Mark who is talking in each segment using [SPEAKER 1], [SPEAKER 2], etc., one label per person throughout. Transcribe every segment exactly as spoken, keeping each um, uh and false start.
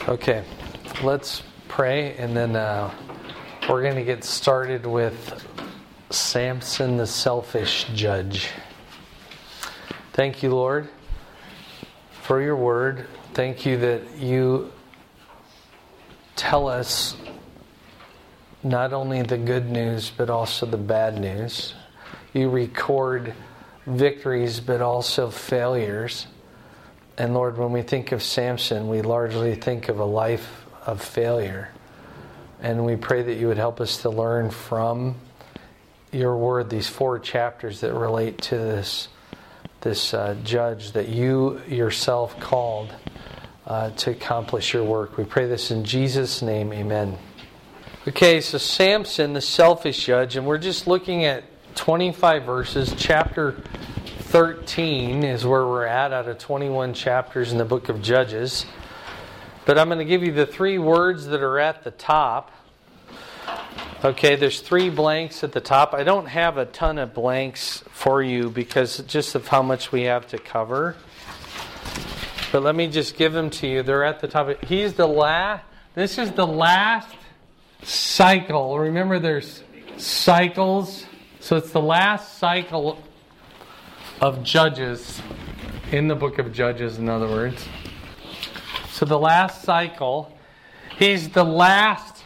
[SPEAKER 1] Okay, let's pray, and then uh, we're going to get started with Samson the selfish judge. Thank you, Lord, for your word. Thank you that you tell us not only the good news, but also the bad news. You record victories, but also failures. And Lord, when we think of Samson, we largely think of a life of failure. And we pray that you would help us to learn from your word, these four chapters that relate to this, this uh, judge that you yourself called uh, to accomplish your work. We pray this in Jesus' name, amen. Okay, so Samson, the selfish judge, and we're just looking at twenty-five verses. Chapter thirteen is where we're at out of twenty-one chapters in the book of Judges. But I'm going to give you the three words that are at the top. Okay, there's three blanks at the top. I don't have a ton of blanks for you because just of how much we have to cover. But let me just give them to you. They're at the top. He's the last. This is the last cycle. Remember, there's cycles. So it's the last cycle of Judges in the book of Judges, in other words. So the last cycle, he's the last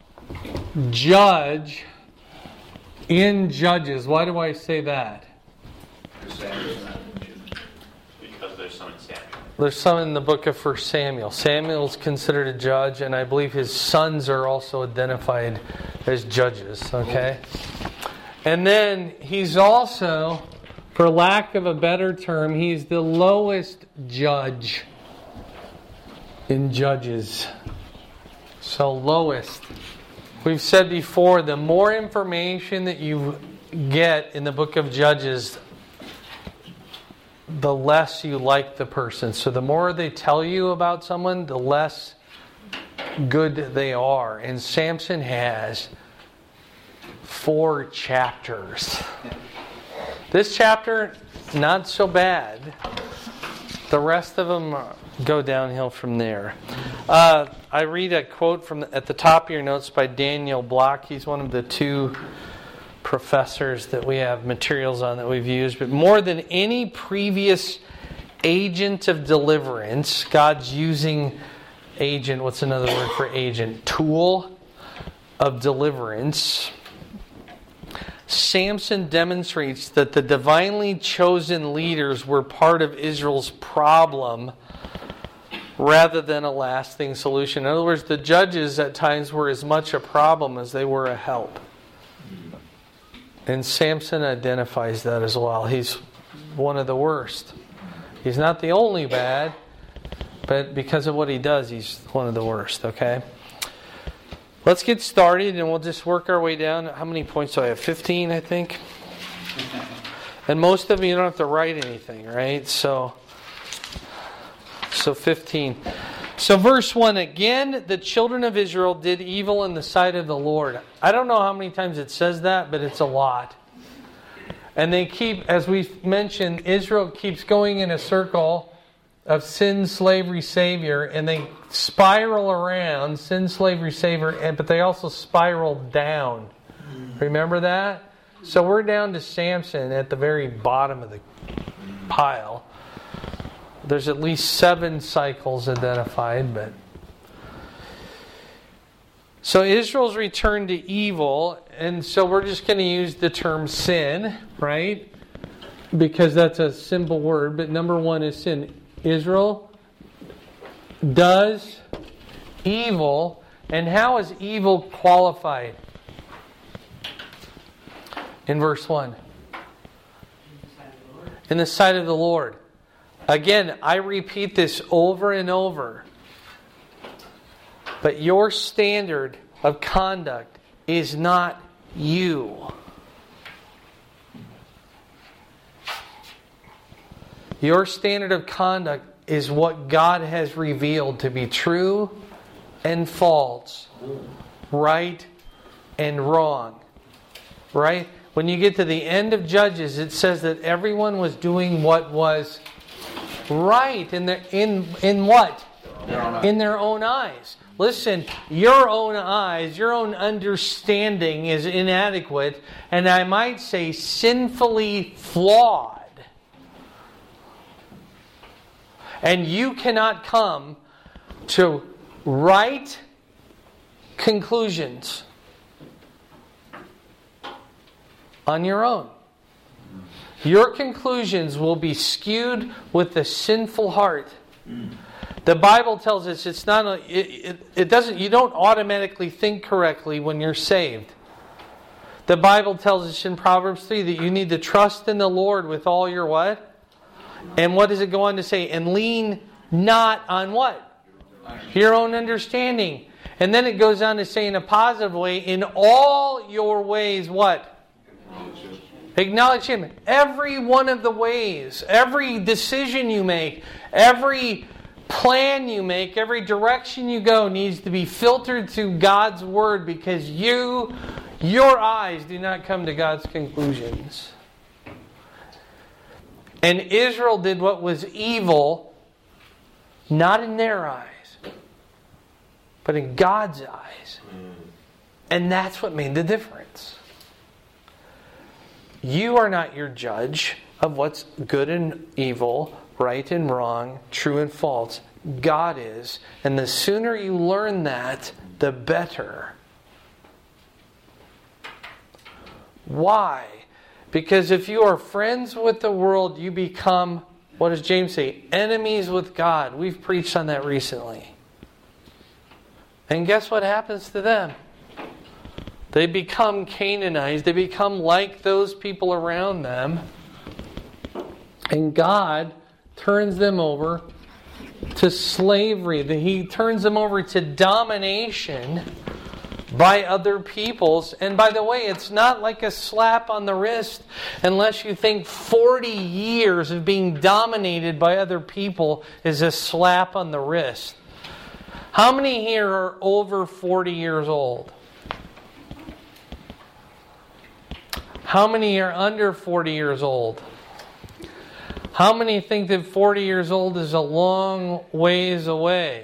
[SPEAKER 1] judge in Judges. Why do I say that?
[SPEAKER 2] Because there's some in Samuel.
[SPEAKER 1] There's some in the book of First Samuel. Samuel's considered a judge, and I believe his sons are also identified as judges. Okay? And then he's also, for lack of a better term, he's the lowest judge in Judges. So lowest. We've said before, the more information that you get in the book of Judges, the less you like the person. So the more they tell you about someone, the less good they are. And Samson has four chapters. This chapter, not so bad. The rest of them go downhill from there. Uh, I read a quote from the, at the top of your notes by Daniel Block. He's one of the two professors that we have materials on that we've used. But more than any previous agent of deliverance, God's using agent, what's another word for agent? Tool of deliverance. Samson demonstrates that the divinely chosen leaders were part of Israel's problem rather than a lasting solution. In other words, the judges at times were as much a problem as they were a help. And Samson identifies that as well. He's one of the worst. He's not the only bad, but because of what he does, he's one of the worst, okay? Let's get started and we'll just work our way down. How many points do I have? fifteen, I think. And most of you don't have to write anything, right? So, so fifteen. So verse one, again, the children of Israel did evil in the sight of the Lord. I don't know how many times it says that, but it's a lot. And they keep, as we've mentioned, Israel keeps going in a circle of sin, slavery, savior, and they spiral around, sin, slavery, savior, and but they also spiral down. Remember that? So we're down to Samson at the very bottom of the pile. There's at least seven cycles identified, but so Israel's returned to evil, and so we're just going to use the term sin, right? Because that's a simple word, but number one is sin. Israel does evil, and how is evil qualified? In verse one. In the sight of the Lord. Again, I repeat this over and over. But your standard of conduct is not you. Your standard of conduct is what God has revealed to be true and false, right and wrong. Right? When you get to the end of Judges, it says that everyone was doing what was right. In the, in in what? In their own eyes. Listen, your own eyes, your own understanding is inadequate, and I might say sinfully flawed. And you cannot come to right conclusions on your own. Your conclusions will be skewed with the sinful heart. The Bible tells us it's not a, it, it, it doesn't you don't automatically think correctly when you're saved. The Bible tells us in Proverbs three that you need to trust in the Lord with all your what? And what does it go on to say? And lean not on what? Your own understanding. And then it goes on to say in a positive way, in all your ways what? Acknowledge Him. Every one of the ways, every decision you make, every plan you make, every direction you go needs to be filtered through God's Word, because you, your eyes do not come to God's conclusions. And Israel did what was evil, not in their eyes, but in God's eyes. And that's what made the difference. You are not your judge of what's good and evil, right and wrong, true and false. God is. And the sooner you learn that, the better. Why? Because if you are friends with the world, you become, what does James say? Enemies with God. We've preached on that recently. And guess what happens to them? They become Canaanites. They become like those people around them. And God turns them over to slavery. He turns them over to domination by other peoples. And by the way, it's not like a slap on the wrist unless you think forty years of being dominated by other people is a slap on the wrist. How many here are over forty years old? How many are under forty years old? How many think that forty years old is a long ways away?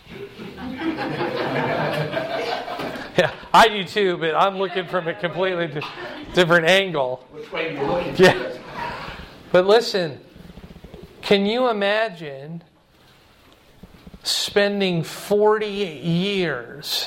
[SPEAKER 1] Yeah, I do too, but I'm looking from a completely di- different angle.
[SPEAKER 3] Which way are you looking?
[SPEAKER 1] Yeah. But listen, can you imagine spending forty years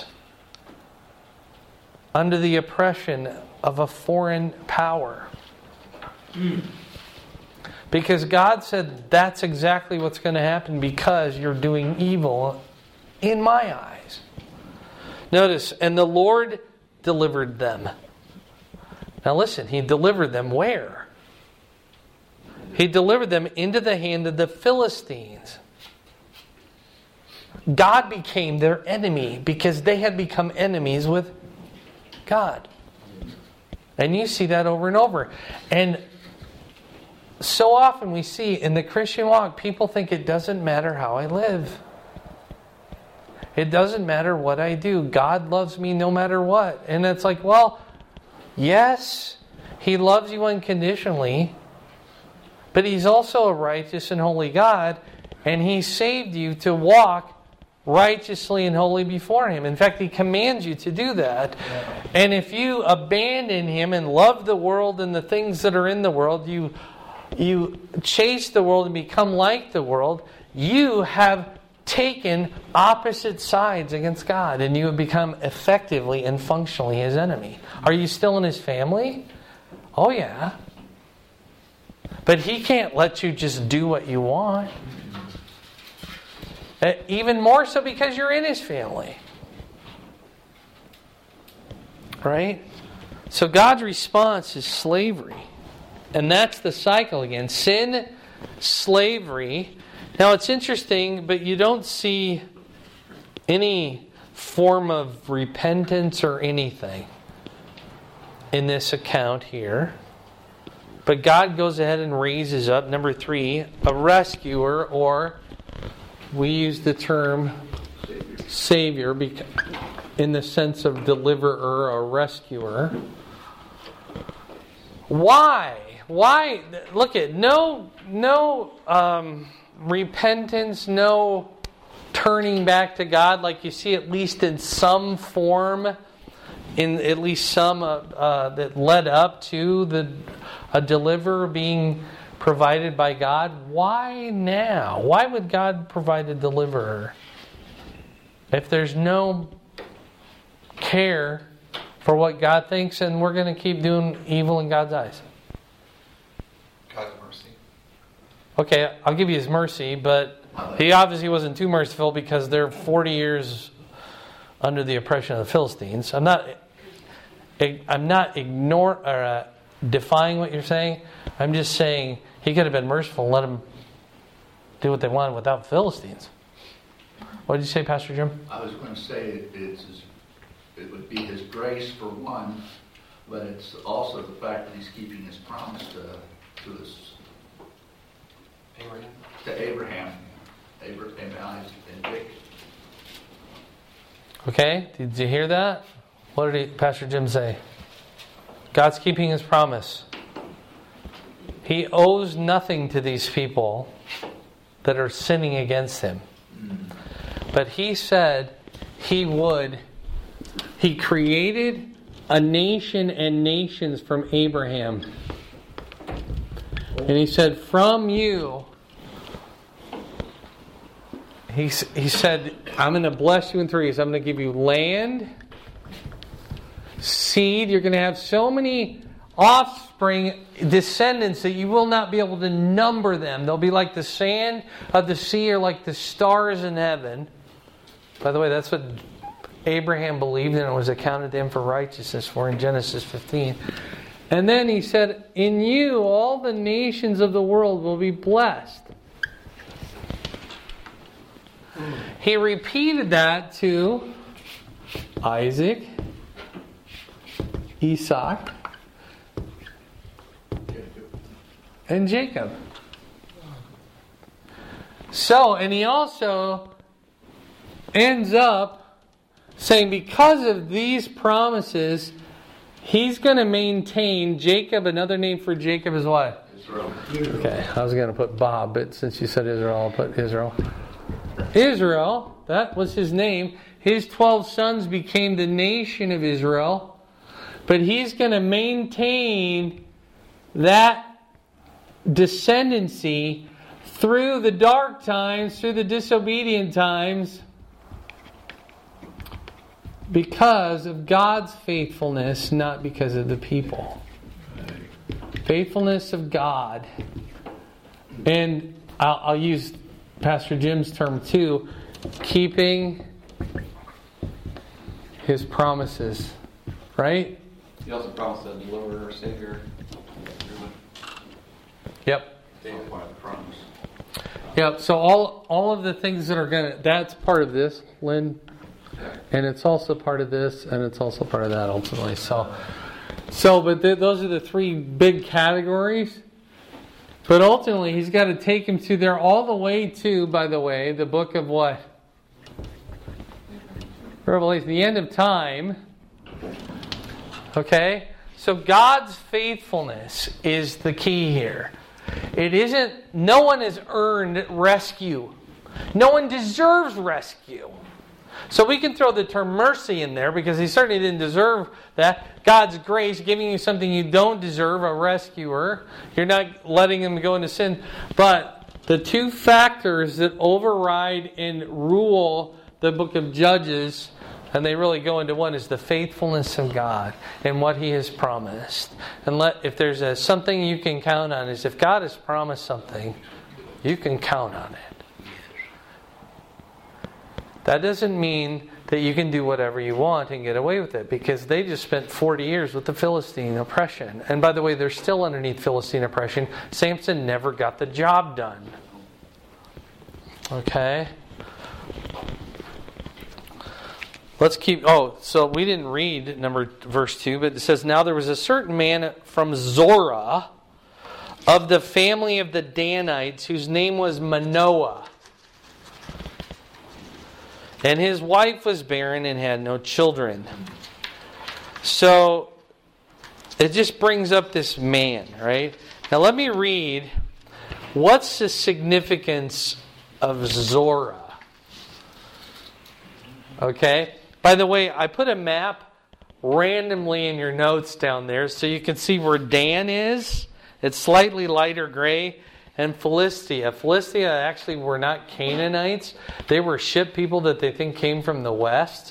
[SPEAKER 1] under the oppression of a foreign power? Mm. Because God said that's exactly what's going to happen because you're doing evil in my eyes. Notice, and the Lord delivered them. Now listen, He delivered them where? He delivered them into the hand of the Philistines. God became their enemy because they had become enemies with God. And you see that over and over. And so often we see in the Christian walk, people think it doesn't matter how I live. It doesn't matter what I do. God loves me no matter what. And it's like, well, yes, He loves you unconditionally, but He's also a righteous and holy God, and He saved you to walk righteously and holy before Him. In fact, He commands you to do that. And if you abandon Him and love the world and the things that are in the world, you you chase the world and become like the world, you have taken opposite sides against God, and you have become effectively and functionally His enemy. Are you still in His family? Oh yeah. But He can't let you just do what you want. Uh, even more so because you're in His family. Right? So God's response is slavery. And that's the cycle again. Sin, slavery. Now it's interesting, but you don't see any form of repentance or anything in this account here. But God goes ahead and raises up, number three, a rescuer, or we use the term Savior in the sense of deliverer or rescuer. Why? Why? Look at no no um, repentance, no turning back to God, like you see at least in some form, in at least some uh, uh, that led up to the a deliverer being provided by God. Why now? Why would God provide a deliverer if there's no care for what God thinks, and we're going to keep doing evil in God's eyes?
[SPEAKER 3] God's mercy.
[SPEAKER 1] Okay, I'll give you His mercy, but He obviously wasn't too merciful because they're forty years under the oppression of the Philistines. I'm not, I'm not ignore or uh, defying what you're saying. I'm just saying He could have been merciful and let them do what they wanted without the Philistines. What did you say, Pastor Jim?
[SPEAKER 4] I was going to say it, it's his, it would be His grace for one, but it's also the fact that He's keeping His promise to to His
[SPEAKER 3] Abraham.
[SPEAKER 4] to Abraham, Abraham, Isaac, and Jacob.
[SPEAKER 1] Okay, did you hear that? What did he, Pastor Jim say? God's keeping His promise. He owes nothing to these people that are sinning against Him. But He said He would. He created a nation and nations from Abraham. And He said, from you, He, he said, I'm going to bless you in threes. I'm going to give you land, seed. You're going to have so many offspring, descendants, that you will not be able to number them. They'll be like the sand of the sea or like the stars in heaven. By the way, that's what Abraham believed, and it was accounted to him for righteousness for in Genesis fifteen. And then He said, in you all the nations of the world will be blessed. He repeated that to Isaac, Isaac, and Jacob. So, and He also ends up saying because of these promises, He's going to maintain Jacob. Another name for Jacob is what?
[SPEAKER 4] Israel.
[SPEAKER 1] Okay, I was going to put Bob, but since you said Israel, I'll put Israel. Israel, that was his name. His twelve sons became the nation of Israel. But He's going to maintain that descendancy through the dark times, through the disobedient times, because of God's faithfulness, not because of the people. Faithfulness of God. And I'll, I'll use Pastor Jim's term too, keeping His promises. Right?
[SPEAKER 3] He also promised a deliverer, Savior.
[SPEAKER 1] Yep.
[SPEAKER 4] David part of the promise.
[SPEAKER 1] Yep. So all all of the things that are gonna, that's part of this, Lynn. And it's also part of this, and it's also part of that ultimately. So, so but th- those are the three big categories. But ultimately, He's got to take him to there all the way to, by the way, the book of what? Revelation, the end of time. Okay? So God's faithfulness is the key here. It isn't, no one has earned rescue. No one deserves rescue. So we can throw the term mercy in there because He certainly didn't deserve that. God's grace, giving you something you don't deserve, a rescuer. You're not letting him go into sin. But the two factors that override and rule the book of Judges, and they really go into one, is the faithfulness of God and what He has promised. And let if there's a, something you can count on, is if God has promised something, you can count on it. That doesn't mean that you can do whatever you want and get away with it, because they just spent forty years with the Philistine oppression. And by the way, they're still underneath Philistine oppression. Samson never got the job done. Okay? Let's keep... Oh, so we didn't read number verse two, but it says, now there was a certain man from Zorah of the family of the Danites whose name was Manoah. And his wife was barren and had no children. So, it just brings up this man, right? Now let me read, what's the significance of Zorah? Okay? By the way, I put a map randomly in your notes down there so you can see where Dan is. It's slightly lighter gray. And Philistia. Philistia actually were not Canaanites. They were ship people that they think came from the west.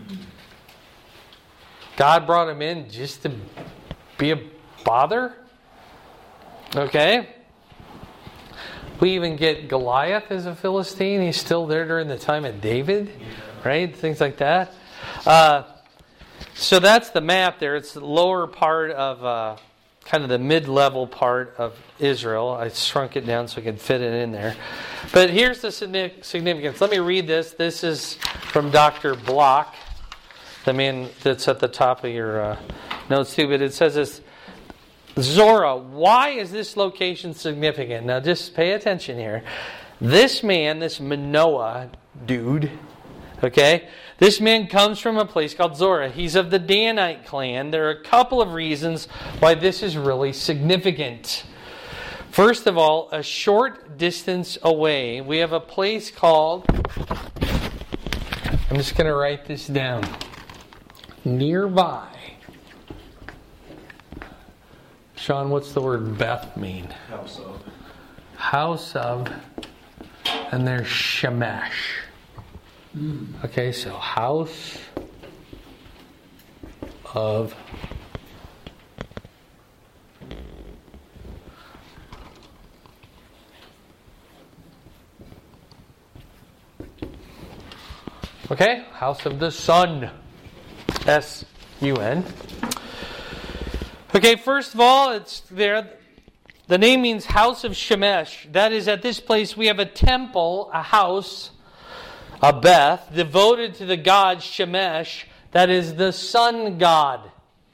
[SPEAKER 1] God brought them in just to be a bother. Okay? We even get Goliath as a Philistine. He's still there during the time of David. Right? Things like that. Uh, so that's the map there. It's the lower part of... Uh, kind of the mid-level part of Israel. I shrunk it down so I could fit it in there. But here's the significance. Let me read this. This is from Doctor Block, the man that's at the top of your uh, notes too. But it says this, Zorah, why is this location significant? Now just pay attention here. This man, this Manoah dude, okay, this man comes from a place called Zorah. He's of the Danite clan. There are a couple of reasons why this is really significant. First of all, a short distance away, we have a place called, I'm just going to write this down, nearby. Sean, what's the word Beth mean?
[SPEAKER 3] House of.
[SPEAKER 1] House of, and there's Shemesh. Okay, so house of Okay, house of the sun. S U N. Okay, first of all, it's there. The name means house of Shemesh. That is, at this place we have a temple, a house, a Beth, devoted to the god Shemesh, that is the sun god.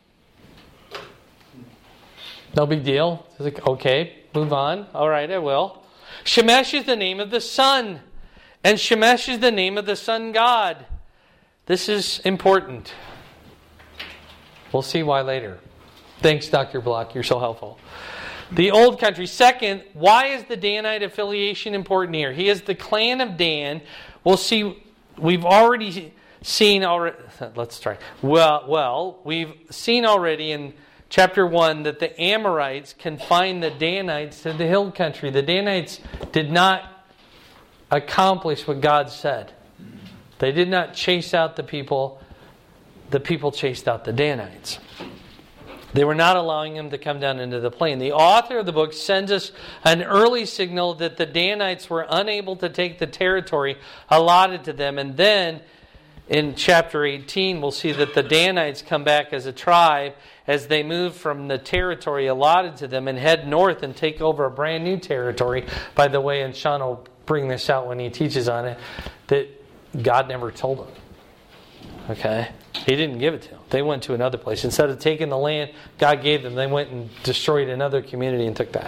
[SPEAKER 1] No big deal. It's like, okay, move on. All right, I will. Shemesh is the name of the sun, and Shemesh is the name of the sun god. This is important. We'll see why later. Thanks, Doctor Block. You're so helpful. The old country. Second, why is the Danite affiliation important here? He is the clan of Dan. We'll see, we've already seen, already, let's try. Well, well, we've seen already in chapter one that the Amorites confined the Danites to the hill country. The Danites did not accomplish what God said. They did not chase out the people. The people chased out the Danites. They were not allowing them to come down into the plain. The author of the book sends us an early signal that the Danites were unable to take the territory allotted to them. And then in chapter eighteen, we'll see that the Danites come back as a tribe as they move from the territory allotted to them and head north and take over a brand new territory. By the way, and Sean will bring this out when he teaches on it, that God never told them. Okay? He didn't give it to them. They went to another place. Instead of taking the land God gave them, they went and destroyed another community and took that.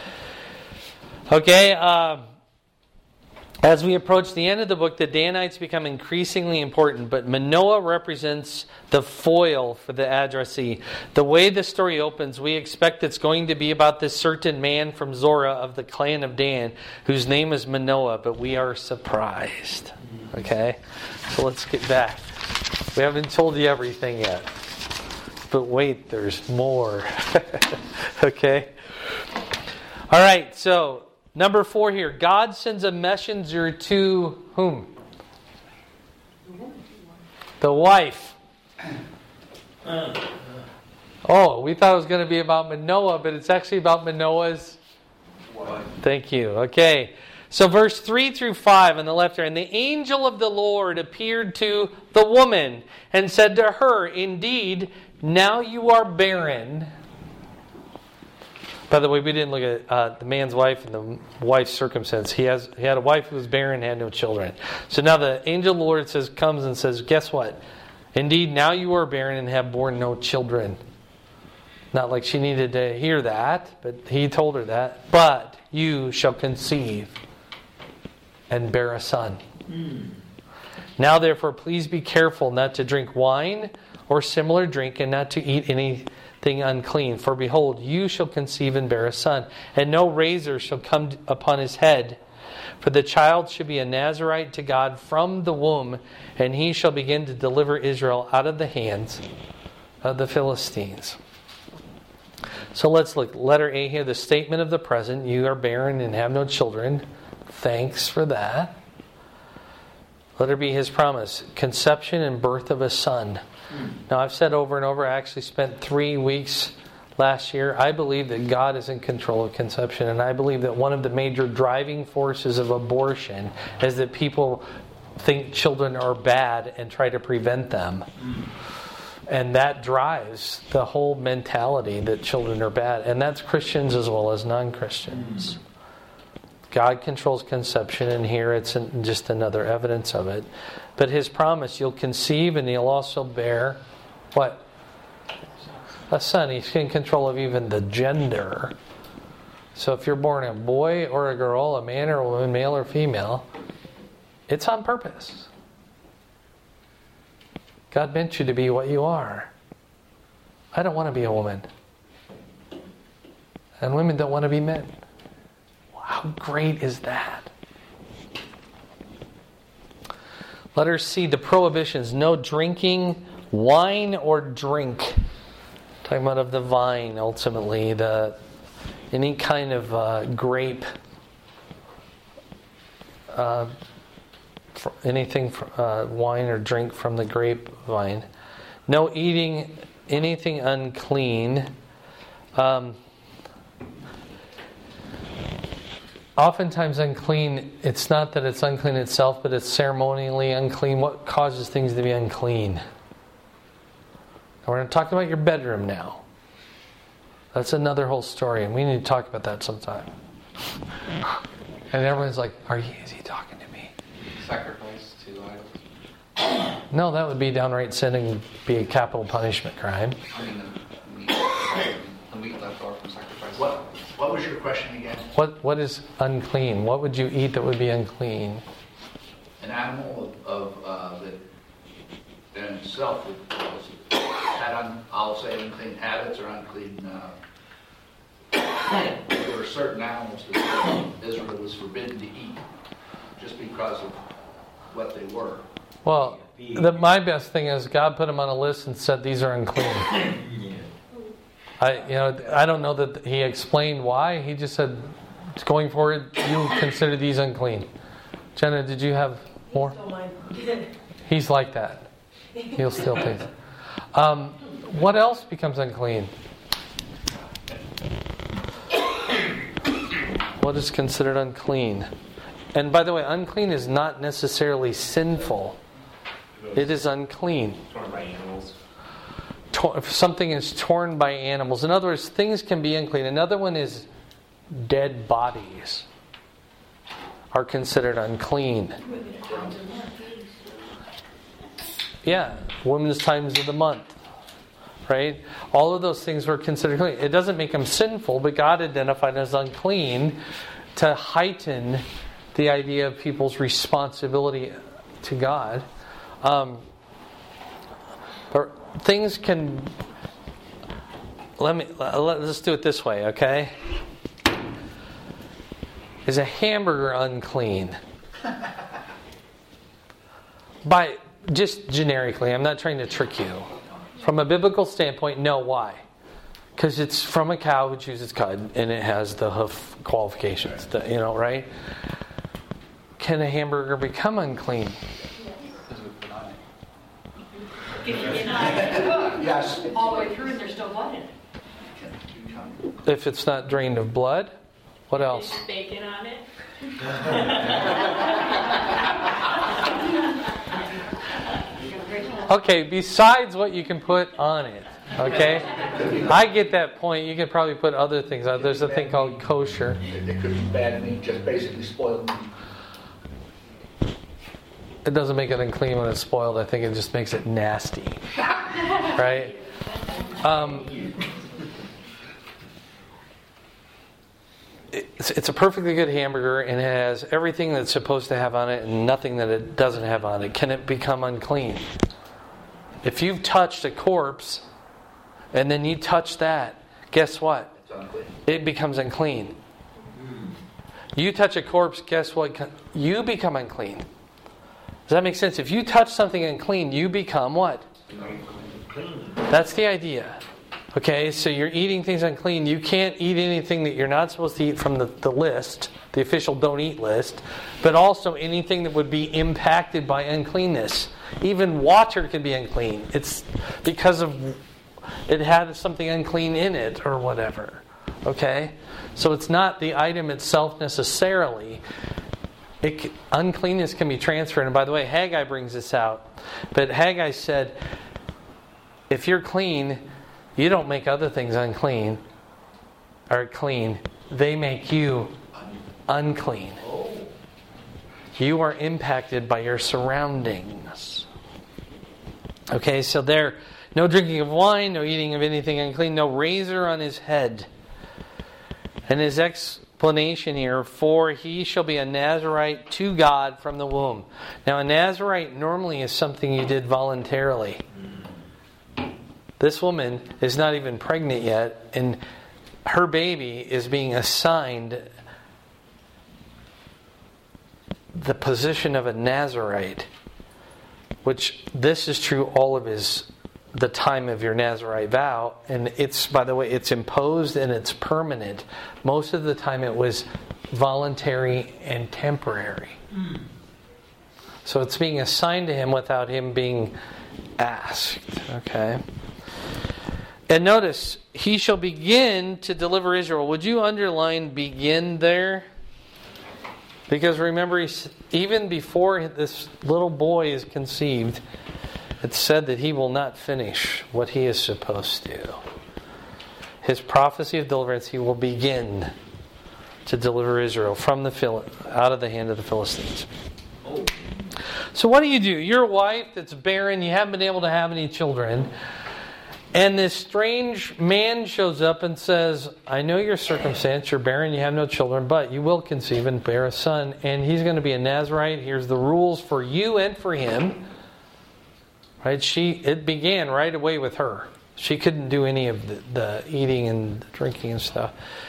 [SPEAKER 1] Okay, uh, as we approach the end of the book, the Danites become increasingly important, but Manoah represents the foil for the addressee. The way the story opens, we expect it's going to be about this certain man from Zorah of the clan of Dan, whose name is Manoah, but we are surprised. Okay, so let's get back. We haven't told you everything yet. But wait, there's more. Okay? All right, so number four here. God sends a messenger to whom? The wife. Oh, we thought it was going to be about Manoah, but it's actually about Manoah's wife. Thank you. Okay. So verse three through five on the left here. And the angel of the Lord appeared to the woman and said to her, indeed, now you are barren. By the way, we didn't look at uh, the man's wife and the wife's circumstance. He has he had a wife who was barren and had no children. So now the angel of the Lord says, comes and says, guess what? Indeed, now you are barren and have borne no children. Not like she needed to hear that, but he told her that. But you shall conceive and bear a son. Mm. Now therefore, please be careful not to drink wine or similar drink, and not to eat anything unclean. For behold, you shall conceive and bear a son, and no razor shall come upon his head, For the child should be a Nazirite to God from the womb, and he shall begin to deliver Israel out of the hands of the Philistines. So let's look. Letter A here, the statement of the present. You are barren and have no children. Thanks for that. Letter B, his promise. Conception and birth of a son. Now I've said over and over, I actually spent three weeks last year. I believe that God is in control of conception, and I believe that one of the major driving forces of abortion is that people think children are bad and try to prevent them. And that drives the whole mentality that children are bad. And that's Christians as well as non-Christians. God controls conception, and here it's just another evidence of it. But his promise, you'll conceive and you'll also bear what? A son. He's in control of even the gender. So if you're born a boy or a girl, a man or a woman, male or female, it's on purpose. God meant you to be what you are. I don't want to be a woman. And women don't want to be men. How great is that? Letter C, the prohibitions. No drinking wine or drink. Talking about of the vine, ultimately. The any kind of uh, grape. Uh, anything, uh, wine or drink from the grapevine. No eating anything unclean. Um, Oftentimes unclean, it's not that it's unclean itself, but it's ceremonially unclean. What causes things to be unclean? And we're going to talk about your bedroom now. That's another whole story, and we need to talk about that sometime. And everyone's like, "Are you? Is he talking to me?"
[SPEAKER 3] Sacrifice to idols.
[SPEAKER 1] No, that would be downright sin and be a capital punishment crime.
[SPEAKER 3] I mean, the meat, the meat left over from sacrifice.
[SPEAKER 4] What What was your question again?
[SPEAKER 1] What What is unclean? What would you eat that would be unclean?
[SPEAKER 4] An animal of, of uh, that in itself would had un, I'll say unclean habits or unclean. Uh, there were certain animals that Israel was forbidden to eat just because of what they were.
[SPEAKER 1] Well, the, my best thing is God put them on a list and said these are unclean. I, you know, I don't know that he explained why. He just said, going forward, you consider these unclean. Jenna, did you have more? He's like that. He'll steal things. Um, what else becomes unclean? What is considered unclean? And by the way, unclean is not necessarily sinful. It is unclean.
[SPEAKER 2] Torn by animals.
[SPEAKER 1] If something is torn by animals. In other words, things can be unclean. Another one is dead bodies are considered unclean. Yeah, women's times of the month. Right? All of those things were considered clean. It doesn't make them sinful, but God identified as unclean to heighten the idea of people's responsibility to God. Um, but things can... Let me, let's do it this way, okay? Is a hamburger unclean? By just generically, I'm not trying to trick you. From a biblical standpoint, no. Why? Because it's from a cow who chews its cud, and it has the hoof qualifications. The, you know, right? Can a hamburger become unclean?
[SPEAKER 4] Yes.
[SPEAKER 5] All the way through, and there's still blood in it.
[SPEAKER 1] If it's not drained of blood, what else?
[SPEAKER 5] There's bacon on it.
[SPEAKER 1] Okay, besides what you can put on it, okay? I get that point. You could probably put other things on. There's a thing called kosher.
[SPEAKER 4] It could be bad meat, just basically spoiled meat.
[SPEAKER 1] It doesn't make it unclean when it's spoiled. I think it just makes it nasty, right? Um, it's, it's a perfectly good hamburger, and it has everything that's supposed to have on it and nothing that it doesn't have on it. Can it become unclean? If you've touched a corpse and then you touch that, guess what?
[SPEAKER 4] It's unclean.
[SPEAKER 1] It becomes unclean. You touch a corpse, guess what? You become unclean. Does that make sense? If you touch something unclean, you become what? That's the idea. Okay, so you're eating things unclean. You can't eat anything that you're not supposed to eat from the, the list, the official don't eat list, but also anything that would be impacted by uncleanness. Even water can be unclean. It's because of it had something unclean in it or whatever. Okay? So it's not the item itself necessarily. It, uncleanness can be transferred. And by the way, Haggai brings this out. But Haggai said, if you're clean, you don't make other things unclean or clean. They make you unclean. You are impacted by your surroundings. Okay, so there, no drinking of wine, no eating of anything unclean, no razor on his head. And his explanation here, for he shall be a Nazirite to God from the womb. Now, a Nazirite normally is something you did voluntarily. This woman is not even pregnant yet, and her baby is being assigned the position of a Nazirite, which this is true all of his the time of your Nazirite vow, and it's, by the way, it's imposed and it's permanent. Most of the time it was voluntary and temporary. Mm. So it's being assigned to him without him being asked. Okay. And notice, he shall begin to deliver Israel. Would you underline begin there? Because remember, he's, even before this little boy is conceived, it's said that he will not finish what he is supposed to. His prophecy of deliverance, he will begin to deliver Israel from the Phil- out of the hand of the Philistines. So what do you do? You're a wife that's barren, you haven't been able to have any children. And this strange man shows up and says, I know your circumstance, you're barren, you have no children, but you will conceive and bear a son, and he's going to be a Nazirite. Here's the rules for you and for him. Right? She it began right away with her. She couldn't do any of the, the eating and drinking and stuff.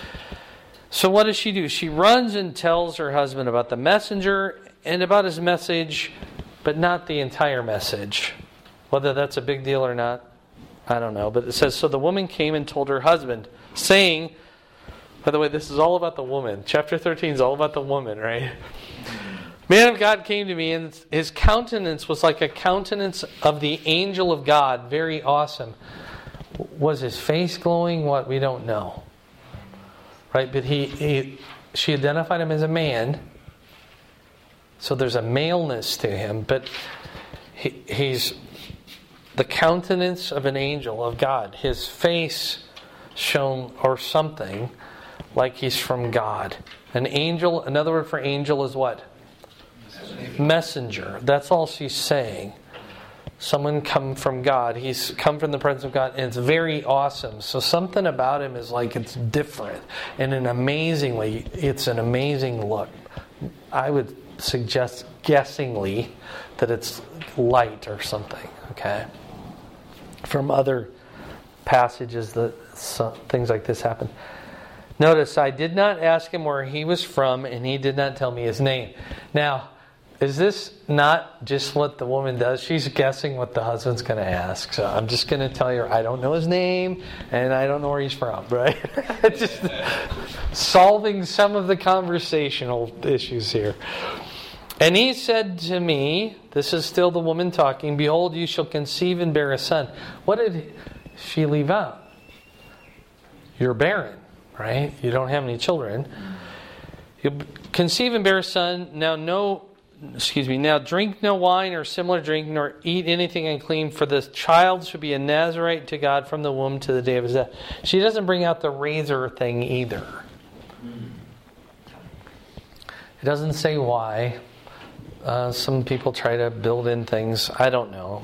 [SPEAKER 1] So what does she do? She runs and tells her husband about the messenger and about his message, but not the entire message. Whether that's a big deal or not, I don't know. But it says, so the woman came and told her husband, saying, by the way, this is all about the woman. Chapter thirteen is all about the woman, right? Man of God came to me, and his countenance was like a countenance of the angel of God. Very awesome. Was his face glowing? What? We don't know. Right? But he, he she identified him as a man. So there's a maleness to him. But he, he's the countenance of an angel of God. His face shone, or something, like he's from God. An angel, another word for angel is what? Messenger. That's all she's saying. Someone come from God. He's come from the presence of God, and it's very awesome. So something about him is like it's different in an amazing way. It's an amazing look. I would suggest guessingly that it's light or something. Okay. From other passages that some, things like this happen. Notice, I did not ask him where he was from, and he did not tell me his name. Now, is this not just what the woman does? She's guessing what the husband's going to ask. So I'm just going to tell you, I don't know his name, and I don't know where he's from, right? Just solving some of the conversational issues here. And he said to me, this is still the woman talking, behold, you shall conceive and bear a son. What did she leave out? You're barren, right? You don't have any children. You conceive and bear a son. Now no, excuse me. Now drink no wine or similar drink, nor eat anything unclean, for the child should be a Nazirite to God from the womb to the day of his death. She doesn't bring out the razor thing either. It doesn't say why. Uh, some people try to build in things. I don't know.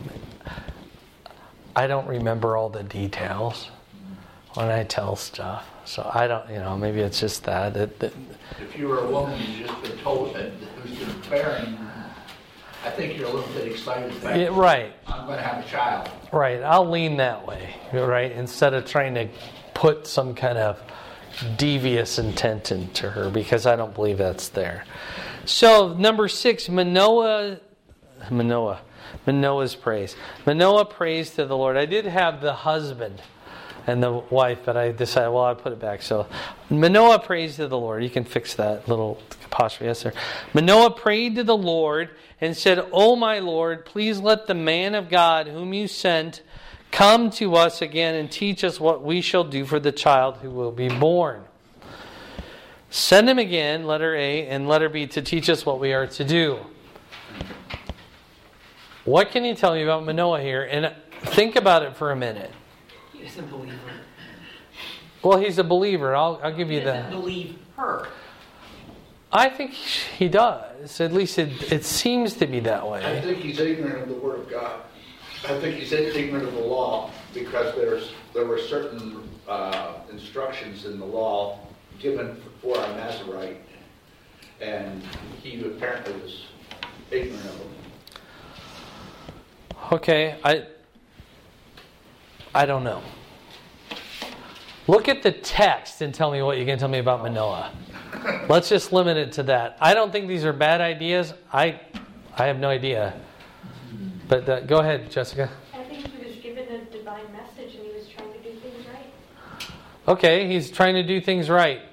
[SPEAKER 1] I don't remember all the details when I tell stuff. So I don't, you know, maybe it's just that. It, it,
[SPEAKER 4] if you were a woman who's just been told that who's been bearing, I think you're a little bit excited about
[SPEAKER 1] it. Right.
[SPEAKER 4] I'm going to have a child.
[SPEAKER 1] Right. I'll lean that way. Right. Instead of trying to put some kind of devious intent into her, because I don't believe that's there. So, number six, Manoah, Manoah, Manoah's praise. Manoah prays to the Lord. I did have the husband and the wife, but I decided, well, I'll put it back. So, Manoah prays to the Lord. You can fix that little apostrophe. Yes, sir. Manoah prayed to the Lord and said, "O my Lord, please let the man of God whom you sent come to us again and teach us what we shall do for the child who will be born. Send him again," letter A, and letter B, "to teach us what we are to do." What can you tell me about Manoah here? And think about it for a minute.
[SPEAKER 6] He's a believer.
[SPEAKER 1] Well, he's a believer. I'll, I'll give you
[SPEAKER 6] He doesn't
[SPEAKER 1] that.
[SPEAKER 6] believe her.
[SPEAKER 1] I think he does. At least it, it seems to be that
[SPEAKER 4] I
[SPEAKER 1] way.
[SPEAKER 4] think he's ignorant of the Word of God. I think he's ignorant of the law because there's there were certain uh, instructions in the law given for a Nazirite, and he apparently was ignorant of them.
[SPEAKER 1] Okay, I I don't know. Look at the text and tell me what you can tell me about Manoah. Let's just limit it to that. I don't think these are bad ideas. I I have no idea. But uh, go ahead, Jessica.
[SPEAKER 5] I think he was given a divine message and he was trying to do things right.
[SPEAKER 1] Okay, he's trying to do things right.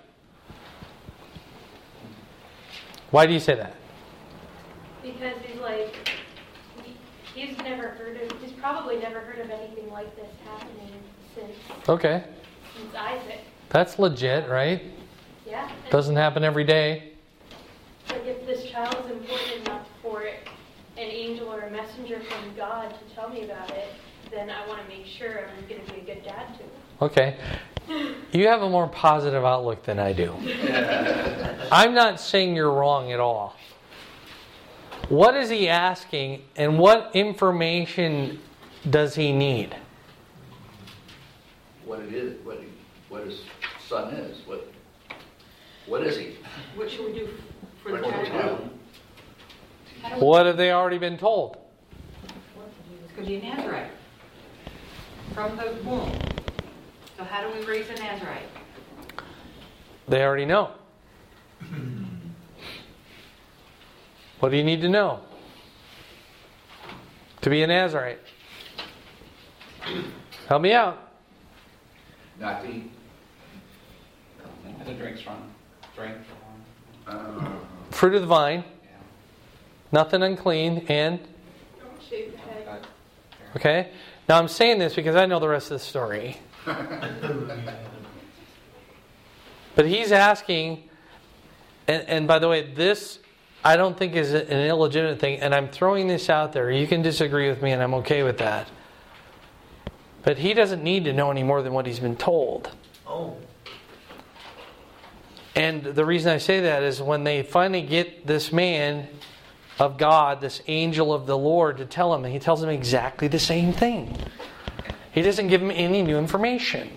[SPEAKER 1] Why do you say that?
[SPEAKER 5] Because he's like, he, he's never heard of, he's probably never heard of anything like this happening since,
[SPEAKER 1] Okay,
[SPEAKER 5] since Isaac.
[SPEAKER 1] that's legit, right?
[SPEAKER 5] Yeah. And
[SPEAKER 1] Doesn't happen every day.
[SPEAKER 5] like if this child is important enough for an angel or a messenger from God to tell me about it, then I want to make sure I'm going to be a good dad to him.
[SPEAKER 1] Okay. You have a more positive outlook than I do. I'm not saying you're wrong at all. What is he asking, and what information does he need?
[SPEAKER 4] What it is, what he, what his son is, what what is he?
[SPEAKER 6] What should we do for the
[SPEAKER 4] What should we
[SPEAKER 6] child?
[SPEAKER 4] do?
[SPEAKER 6] How do we-
[SPEAKER 1] What have they already been told?
[SPEAKER 6] It's going to be a Nazarite from the womb. So how do we raise a Nazarite?
[SPEAKER 1] They already know. What do you need to know to be a Nazarite? Help me out.
[SPEAKER 4] Not to eat.
[SPEAKER 3] The drink's from drink.
[SPEAKER 4] Uh,
[SPEAKER 1] Fruit of the vine,
[SPEAKER 3] Yeah.
[SPEAKER 1] nothing unclean, and
[SPEAKER 5] Don't shave the head.
[SPEAKER 3] But,
[SPEAKER 1] okay. Now I'm saying this because I know the rest of the story. But he's asking, and, and by the way, this I don't think is an illegitimate thing, and I'm throwing this out there. You can disagree with me, and I'm okay with that. But he doesn't need to know any more than what he's been told.
[SPEAKER 6] Oh.
[SPEAKER 1] And the reason I say that is when they finally get this man of God, this angel of the Lord, to tell him, and he tells him exactly the same thing. He doesn't give him any new information.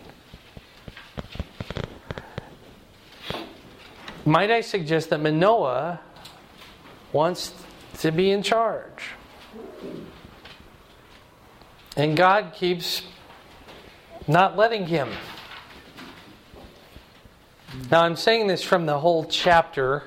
[SPEAKER 1] Might I suggest that Manoah wants to be in charge? And God keeps not letting him. Now I'm saying this from the whole chapter,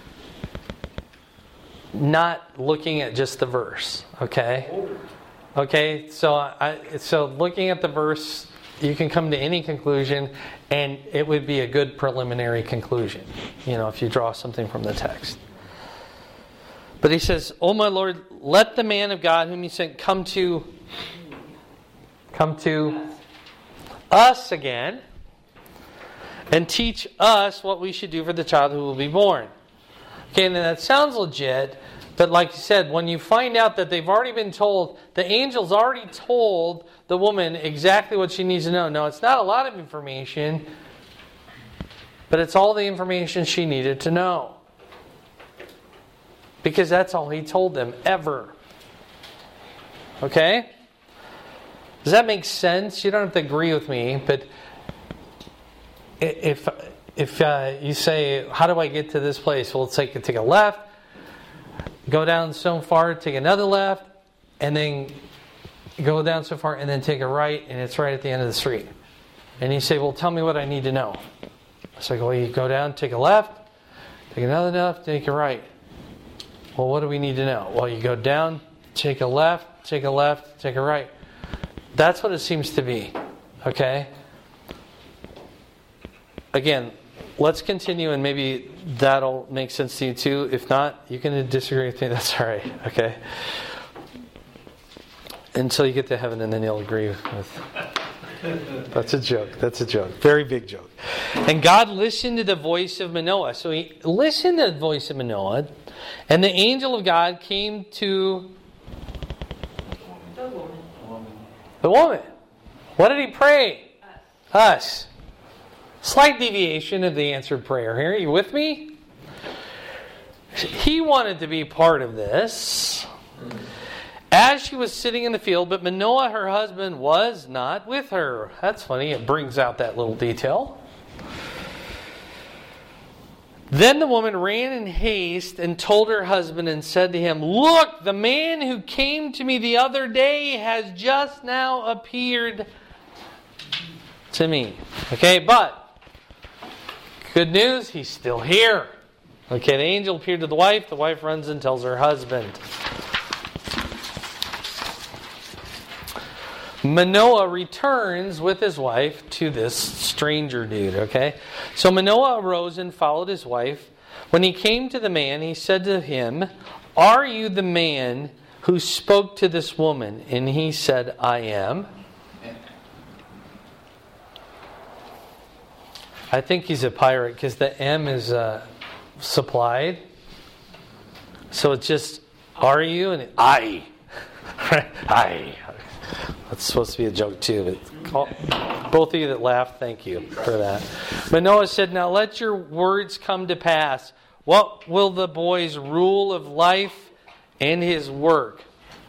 [SPEAKER 1] not looking at just the verse. Okay? Okay, so I so looking at the verse, you can come to any conclusion, and it would be a good preliminary conclusion, you know, if you draw something from the text. But he says, "Oh my Lord, let the man of God whom you sent come to come to us again and teach us what we should do for the child who will be born." Okay, and that sounds legit, but like you said, when you find out that they've already been told, the angel's already told the woman exactly what she needs to know. No, it's not a lot of information, but it's all the information she needed to know. Because that's all he told them, ever. Okay? Does that make sense? You don't have to agree with me, but if if uh, you say, how do I get to this place? Well, it's like take a left, go down so far, take another left, and then go down so far, and then take a right, and it's right at the end of the street. And you say, well, tell me what I need to know. It's like, well, you go down, take a left, take another left, take a right. Well, what do we need to know? Well, you go down, take a left, take a left, take a right. That's what it seems to be. Okay? Again, let's continue, and maybe that'll make sense to you too. If not, you can disagree with me. That's all right. Okay? Until you get to heaven, and then you'll agree with... That's a joke. That's a joke. Very big joke. And God listened to the voice of Manoah. So he listened to the voice of Manoah, and the angel of God came to
[SPEAKER 6] The woman.
[SPEAKER 1] the woman. What did he pray? Us. Us. Slight deviation of the answered prayer here. Are you with me? He wanted to be part of this. As she was sitting in the field, but Manoah, her husband, was not with her. That's funny. It brings out that little detail. Then the woman ran in haste and told her husband and said to him, "Look, the man who came to me the other day has just now appeared to me." Okay, but good news, he's still here. Okay, the angel appeared to the wife. The wife runs and tells her husband. Manoah returns with his wife to this stranger dude, okay? So Manoah arose and followed his wife. When he came to the man, he said to him, "Are you the man who spoke to this woman?" And he said, "I am." I think he's a pirate because the M is uh, supplied. So it's just, "Are you?" and "I." I. That's supposed to be a joke too. But both of you that laughed, thank you for that. Manoah said, "Now let your words come to pass. What will the boy's rule of life and his work?"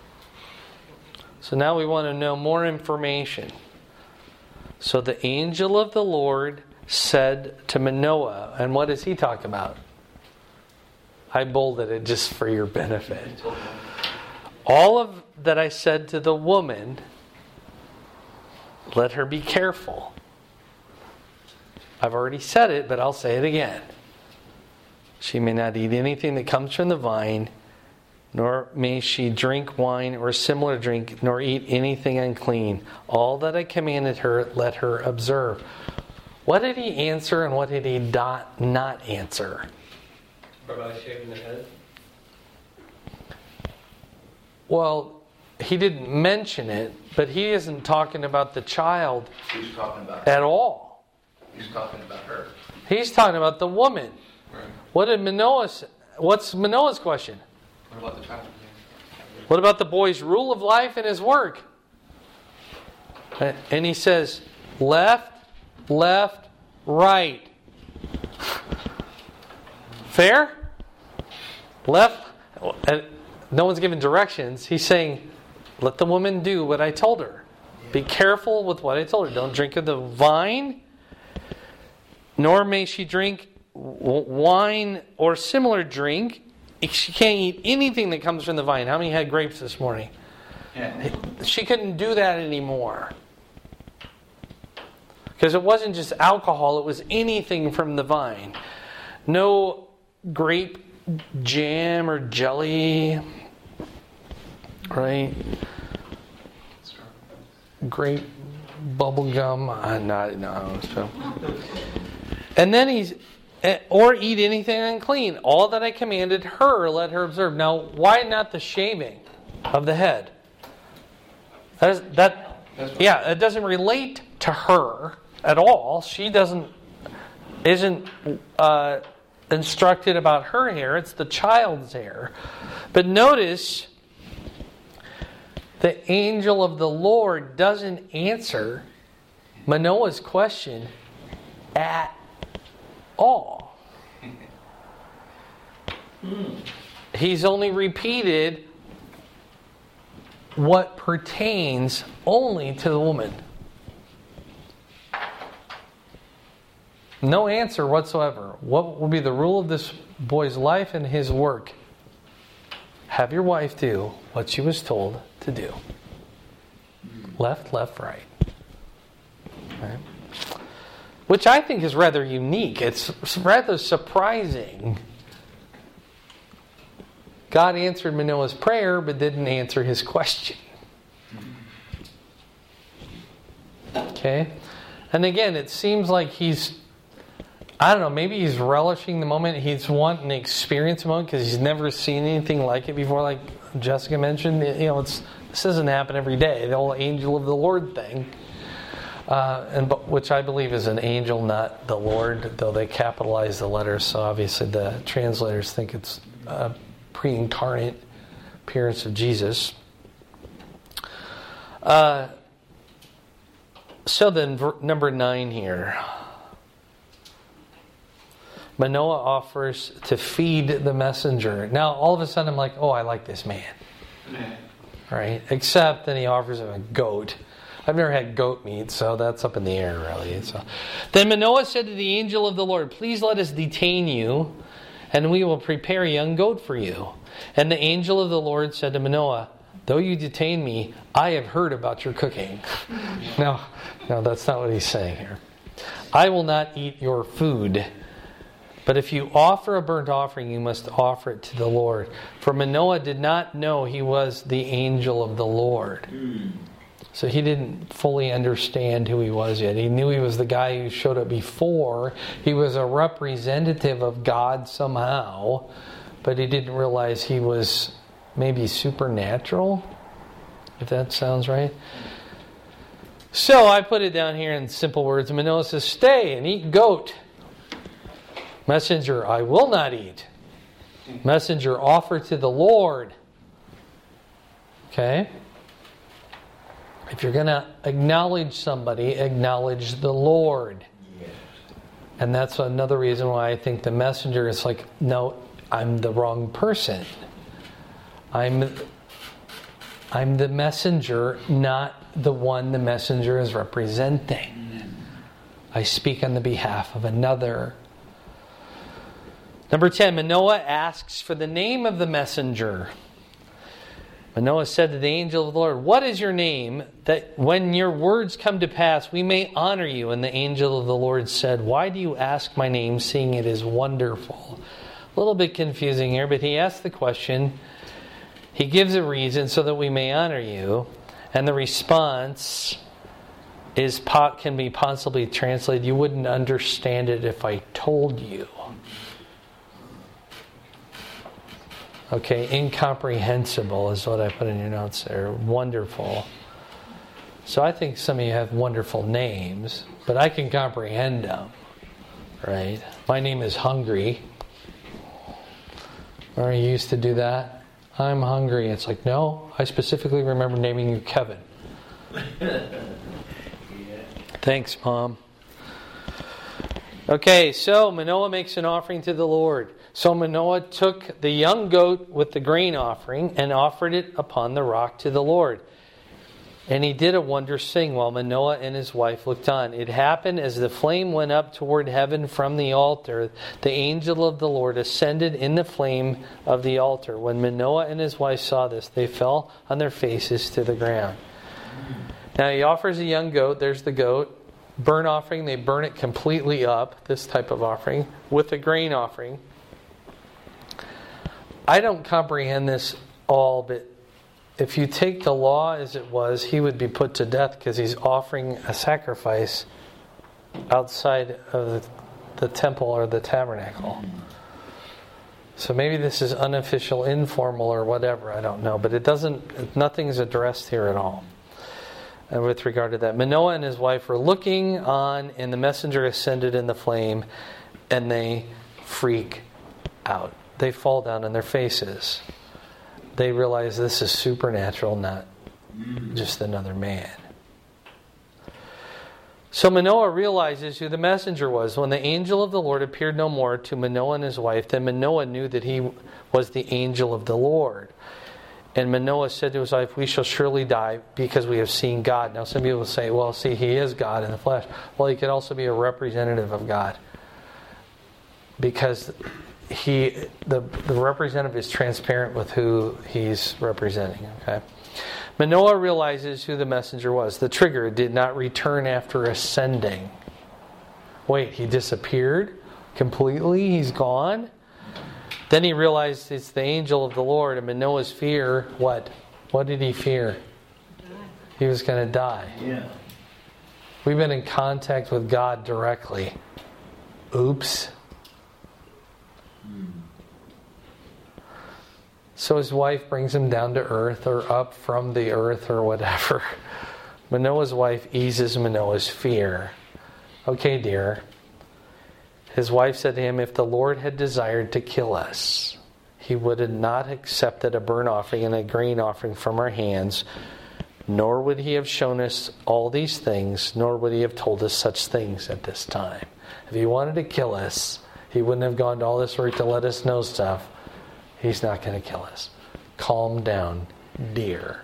[SPEAKER 1] So now we want to know more information. So the angel of the Lord said to Manoah, and what does he talk about? I bolded it just for your benefit. "All of that I said to the woman, let her be careful." I've already said it, but I'll say it again. "She may not eat anything that comes from the vine, nor may she drink wine or similar drink, nor eat anything unclean. All that I commanded her, let her observe." What did he answer and what did he not, not answer?
[SPEAKER 7] About shaving the head?
[SPEAKER 1] Well, he didn't mention it, but he isn't talking about the child
[SPEAKER 3] He's talking about
[SPEAKER 1] at all.
[SPEAKER 3] He's talking about her.
[SPEAKER 1] He's talking about the woman.
[SPEAKER 3] Right.
[SPEAKER 1] What did Manoah say? What's Manoah's question?
[SPEAKER 3] What about the child?
[SPEAKER 1] What about the boy's rule of life and his work? And he says, left, left, right. Fair? Left. And no one's giving directions. He's saying, let the woman do what I told her. Be careful with what I told her. Don't drink of the vine, nor may she drink wine or similar drink. She can't eat anything that comes from the vine. How many had grapes this morning?
[SPEAKER 3] Yeah.
[SPEAKER 1] She couldn't do that anymore. Because it wasn't just alcohol, it was anything from the vine. No grape jam or jelly, right? Grape bubble gum. Uh, not, no, so. And then he's, or eat anything unclean. All that I commanded her, let her observe. Now, why not the shaving of the head? That, is, that yeah, it doesn't relate to her at all. She doesn't, isn't uh, instructed about her hair. It's the child's hair. But notice, the angel of the Lord doesn't answer Manoah's question at all. He's only repeated what pertains only to the woman. No answer whatsoever. What will be the rule of this boy's life and his work? Have your wife do what she was told to do. Left, left, right. Okay. which I think is rather unique. It's rather surprising. God answered Manoah's prayer, but didn't answer his question. Okay? And again, it seems like he's, I don't know, maybe he's relishing the moment. He's wanting to experience the moment because he's never seen anything like it before, like Jessica mentioned. You know, it's this doesn't happen every day. The whole angel of the Lord thing. Uh, and which I believe is an angel, not the Lord, though they capitalize the letters, so obviously the translators think it's a pre-incarnate appearance of Jesus. Uh, so then, ver- number nine here. Manoah offers to feed the messenger. Now, all of a sudden, I'm like, oh, I like this man. Right? Except then he offers him a goat. I've never had goat meat, so that's up in the air, really. So, then Manoah said to the angel of the Lord, please let us detain you, and we will prepare a young goat for you. And the angel of the Lord said to Manoah, though you detain me, I have heard about your cooking. No, no, that's not what he's saying here. I will not eat your food. But if you offer a burnt offering, you must offer it to the Lord. For Manoah did not know he was the angel of the Lord. So he didn't fully understand who he was yet. He knew he was the guy who showed up before. He was a representative of God somehow. But he didn't realize he was maybe supernatural. If that sounds right. So I put it down here in simple words. Manoah says, stay and eat goat. Messenger, I will not eat. Messenger, offer to the Lord. Okay? If you're going to acknowledge somebody, acknowledge the Lord. Yes. And that's another reason why I think the messenger is like, no, I'm the wrong person. I'm, I'm the messenger, not the one the messenger is representing. I speak on the behalf of another. Number ten, Manoah asks for the name of the messenger. Manoah said to the angel of the Lord, what is your name, that when your words come to pass, we may honor you? And the angel of the Lord said, why do you ask my name, seeing it is wonderful? A little bit confusing here, but he asked the question. He gives a reason so that we may honor you. And the response is can be possibly translated, you wouldn't understand it if I told you. Okay, incomprehensible is what I put in your notes there. Wonderful. So I think some of you have wonderful names, but I can comprehend them. Right? My name is Hungry. Or you used to do that? I'm hungry. It's like, no, I specifically remember naming you Kevin. Thanks, Mom. Okay, so Manoah makes an offering to the Lord. So Manoah took the young goat with the grain offering and offered it upon the rock to the Lord. And he did a wondrous thing while Manoah and his wife looked on. It happened as the flame went up toward heaven from the altar. The angel of the Lord ascended in the flame of the altar. When Manoah and his wife saw this, they fell on their faces to the ground. Now he offers a young goat. There's the goat. Burnt offering, they burn it completely up, this type of offering, with a grain offering. I don't comprehend this all, but if you take the law as it was, he would be put to death because he's offering a sacrifice outside of the, the temple or the tabernacle. So maybe this is unofficial, informal, or whatever, I don't know. But it doesn't, nothing's addressed here at all. And with regard to that, Manoah and his wife were looking on, and the messenger ascended in the flame, and they freak out. They fall down on their faces. They realize this is supernatural, not just another man. So Manoah realizes who the messenger was. When the angel of the Lord appeared no more to Manoah and his wife, then Manoah knew that he was the angel of the Lord. And Manoah said to his wife, we shall surely die because we have seen God. Now some people will say, well, see, he is God in the flesh. Well, he could also be a representative of God. Because he, the, the representative is transparent with who he's representing. Okay. Manoah realizes who the messenger was. The trigger did not return after ascending. Wait, he disappeared completely? He's gone? Then he realized it's the angel of the Lord, and Manoah's fear, what? What did he fear? He was going to die.
[SPEAKER 4] Yeah.
[SPEAKER 1] We've been in contact with God directly. Oops. So his wife brings him down to earth, or up from the earth, or whatever. Manoah's wife eases Manoah's fear. Okay, dear. His wife said to him, if the Lord had desired to kill us, he would have not accepted a burnt offering and a grain offering from our hands, nor would he have shown us all these things, nor would he have told us such things at this time. If he wanted to kill us, he wouldn't have gone to all this work to let us know stuff. He's not going to kill us. Calm down, dear.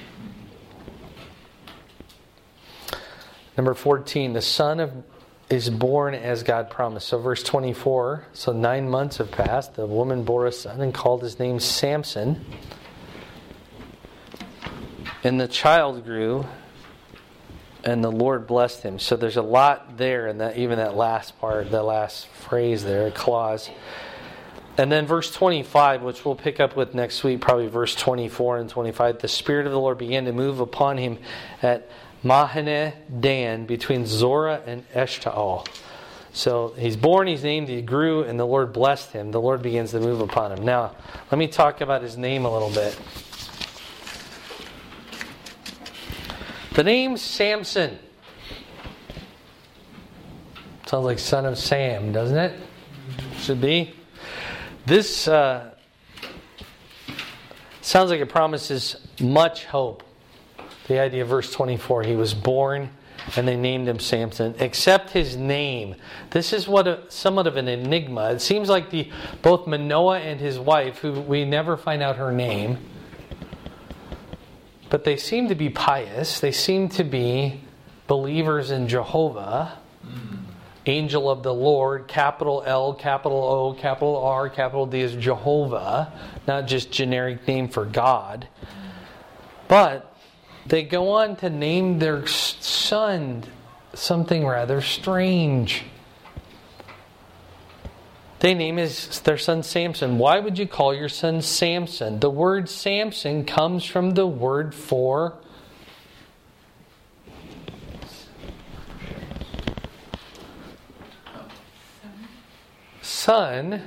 [SPEAKER 1] Number fourteen, the son of is born as God promised. So verse twenty-four, so nine months have passed. The woman bore a son and called his name Samson. And the child grew, and the Lord blessed him. So there's a lot there in that, even that last part, the last phrase there, clause. And then verse twenty-five, which we'll pick up with next week, probably verse twenty-four and twenty-five. The Spirit of the Lord began to move upon him at Mahaneh Dan, between Zorah and Eshtaol. So he's born, he's named, he grew, and the Lord blessed him. The Lord begins to move upon him. Now, let me talk about his name a little bit. The name Samson. Sounds like son of Sam, doesn't it? Should be. This uh, sounds like it promises much hope. The idea of verse twenty-four, he was born and they named him Samson. Except his name. This is what a, somewhat of an enigma. It seems like the both Manoah and his wife, who we never find out her name, but they seem to be pious. They seem to be believers in Jehovah. Angel of the Lord, capital L, capital O, capital R, capital D is Jehovah, not just generic name for God. But they go on to name their son something rather strange. They name his, their son Samson. Why would you call your son Samson? The word Samson comes from the word for son,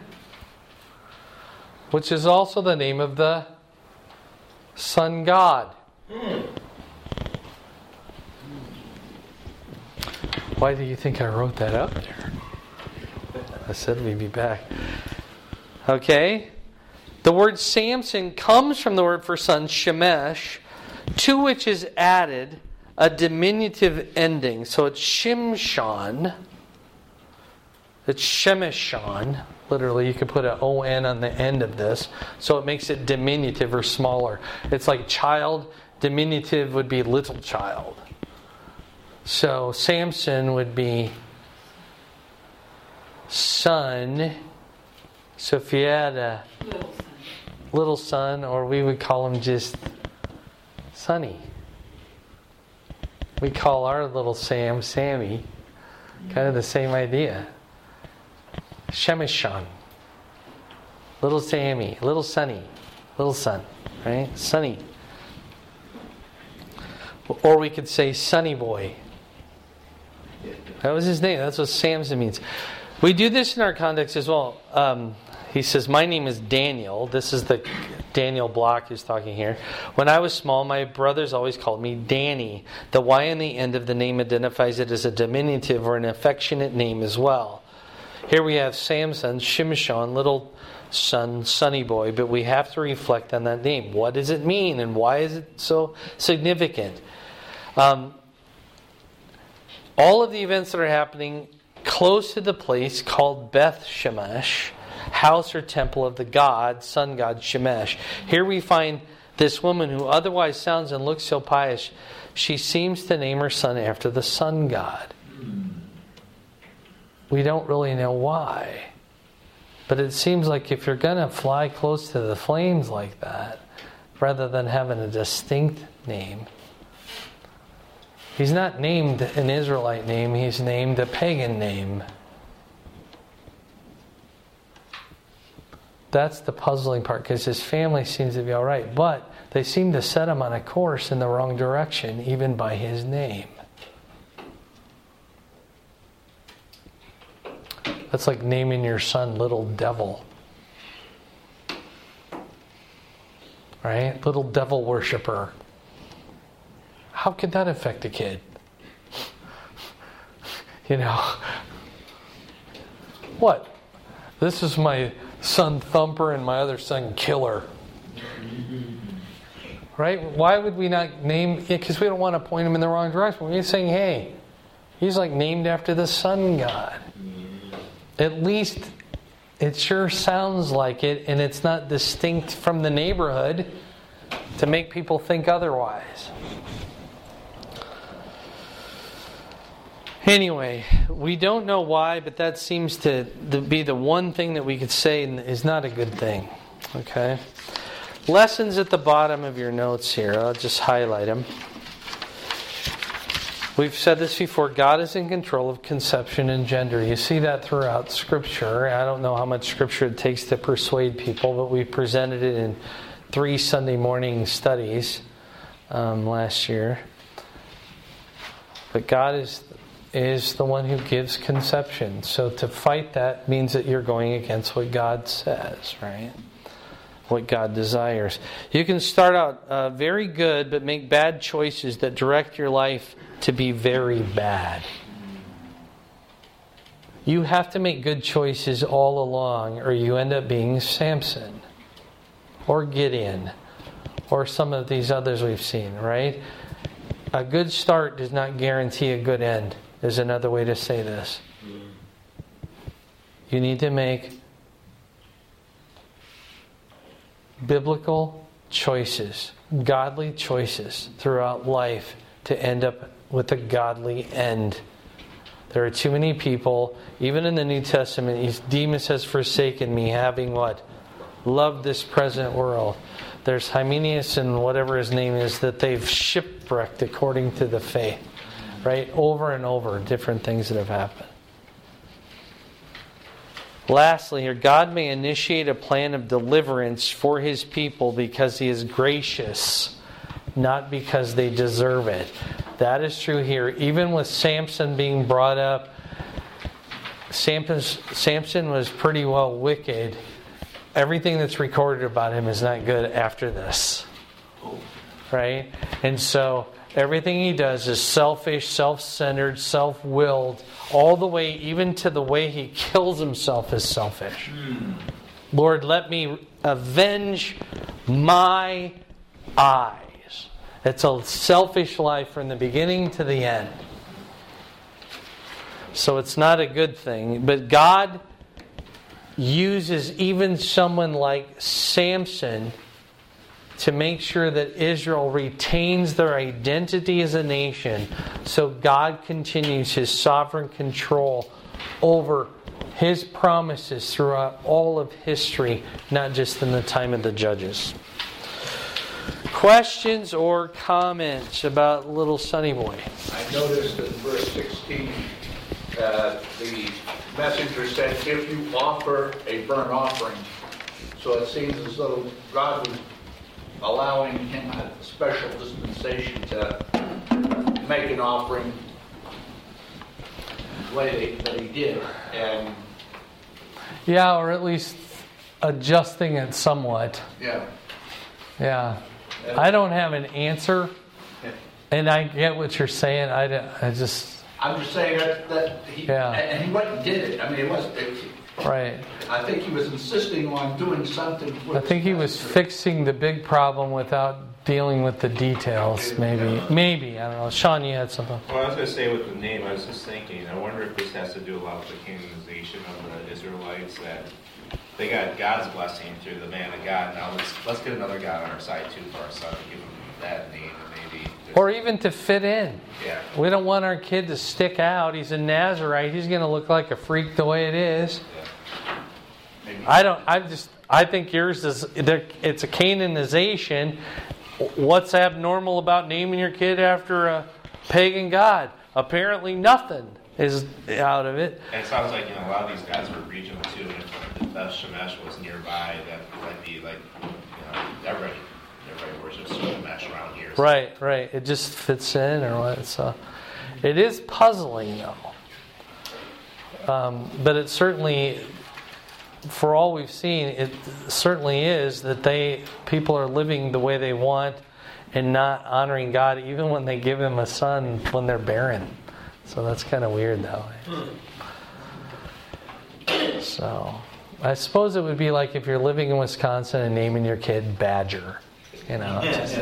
[SPEAKER 1] which is also the name of the sun god. Why do you think I wrote that up there? I said we'd be back. Okay. The word Samson comes from the word for son, Shemesh, to which is added a diminutive ending. So it's Shimshon. It's Shemeshon. Literally, you could put an O N on the end of this. So it makes it diminutive or smaller. It's like child. Diminutive would be little child. So Samson would be son. So if you had a
[SPEAKER 6] Little son.
[SPEAKER 1] little son, or we would call him just Sonny. We call our little Sam Sammy. Kind of the same idea. Shemeshon. Little Sammy. Little Sonny. Little son. Right? Sonny. Or we could say Sonny Boy. That was his name. That's what Samson means. We do this in our context as well. Um, he says, my name is Daniel. This is the Daniel Block who's talking here. When I was small, my brothers always called me Danny. The Y on the end of the name identifies it as a diminutive or an affectionate name as well. Here we have Samson, Shimshon, little son, Sonny Boy, but we have to reflect on that name. What does it mean and why is it so significant? Um, all of the events that are happening close to the place called Beth Shemesh, house or temple of the god, sun god Shemesh. Here we find this woman who otherwise sounds and looks so pious. She seems to name her son after the sun god. We don't really know why. But it seems like if you're going to fly close to the flames like that, rather than having a distinct name, He's not named an Israelite name, he's named a pagan name. That's the puzzling part, because his family seems to be all right, but they seem to set him on a course in the wrong direction, even by his name. That's like naming your son Little Devil. Right? Little devil worshiper. How could that affect a kid? You know? What? This is my son Thumper and my other son Killer. Right? Why would we not name... Because we don't want to point him in the wrong direction. We're saying, hey, he's like named after the sun god. At least it sure sounds like it, and it's not distinct from the neighborhood to make people think otherwise. Anyway, we don't know why, but that seems to be the one thing that we could say is not a good thing. Okay? Lessons at the bottom of your notes here. I'll just highlight them. We've said this before. God is in control of conception and gender. You see that throughout Scripture. I don't know how much Scripture it takes to persuade people, but we presented it in three Sunday morning studies um, last year. But God is is the one who gives conception. So to fight that means that you're going against what God says, right? What God desires. You can start out uh, very good, but make bad choices that direct your life to be very bad. You have to make good choices all along, or you end up being Samson or Gideon or some of these others we've seen, right? A good start does not guarantee a good end, is another way to say this. You need to make biblical choices, godly choices throughout life to end up with a godly end. There are too many people, even in the New Testament, Demas has forsaken me, having what? Loved this present world. There's Hymenaeus and whatever his name is that they've shipwrecked according to the faith. Right? Over and over, different things that have happened. Lastly, here, God may initiate a plan of deliverance for His people because He is gracious, not because they deserve it. That is true here. Even with Samson being brought up, Samson's, Samson was pretty well wicked. Everything that's recorded about him is not good after this. Right? And so everything he does is selfish, self-centered, self-willed. All the way, even to the way he kills himself is selfish. Mm. Lord, let me avenge my eyes. It's a selfish life from the beginning to the end. So it's not a good thing. But God uses even someone like Samson to make sure that Israel retains their identity as a nation, so God continues His sovereign control over His promises throughout all of history, not just in the time of the judges. Questions or comments about little Sonny Boy?
[SPEAKER 4] I noticed in verse sixteen, uh, the messenger said, if you offer a burnt offering. So it seems as though God was allowing him a special dispensation to make an offering the way that he did. And
[SPEAKER 1] yeah, or at least adjusting it somewhat.
[SPEAKER 4] Yeah.
[SPEAKER 1] Yeah. I don't have an answer, and I get what you're saying. I, I just...
[SPEAKER 4] I'm just saying that, that he,
[SPEAKER 1] yeah.
[SPEAKER 4] and he went and did it. I mean, it was... It,
[SPEAKER 1] right.
[SPEAKER 4] I think he was insisting on doing something.
[SPEAKER 1] I think he was fixing the big problem without dealing with the details, maybe. Maybe, I don't know. Sean, you had something.
[SPEAKER 2] Well, I was going to say with the name, I was just thinking, I wonder if this has to do a lot with the canonization of the Israelites, that they got God's blessing through the man of God. Now let's let's get another God on our side too for our son and give him that name, and maybe just,
[SPEAKER 1] or even to fit in.
[SPEAKER 2] Yeah.
[SPEAKER 1] We don't want our kid to stick out. He's a Nazarite. He's going to look like a freak the way it is.
[SPEAKER 2] Yeah.
[SPEAKER 1] I don't. I just. I think yours is. It's a canonization. What's abnormal about naming your kid after a pagan god. Apparently nothing is out of it.
[SPEAKER 2] And it sounds like, you know, a lot of these guys were regional too. And if Beth Shemesh was nearby, that might be like, you know, everybody, everybody worships Shemesh around here. So.
[SPEAKER 1] Right, right. It just fits in or what. So it is puzzling though. Um, but it certainly, for all we've seen, it certainly is that they people are living the way they want and not honoring God even when they give Him a son when they're barren. So that's kind of weird though. So I suppose it would be like if you're living in Wisconsin and naming your kid Badger. You know.
[SPEAKER 2] Because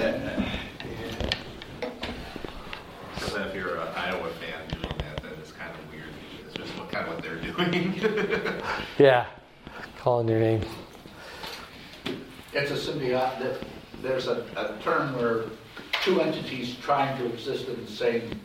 [SPEAKER 2] if you're an Iowa fan doing that, then it's kind of weird. It's just what kind of what they're doing.
[SPEAKER 1] Yeah. Calling your name.
[SPEAKER 4] It's a symbiotic. There's a, a term where two entities trying to exist in the same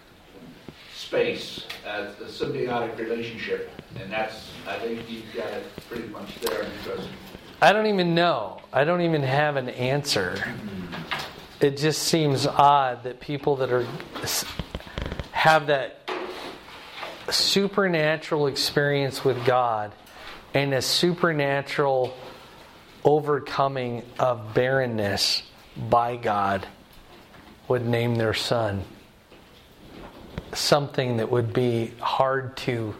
[SPEAKER 4] space, as a symbiotic relationship, and that's, I think you've got it pretty much there because
[SPEAKER 1] I don't even know. I don't even have an answer. It just seems odd that people that are have that supernatural experience with God and a supernatural overcoming of barrenness by God would name their son something that would be hard to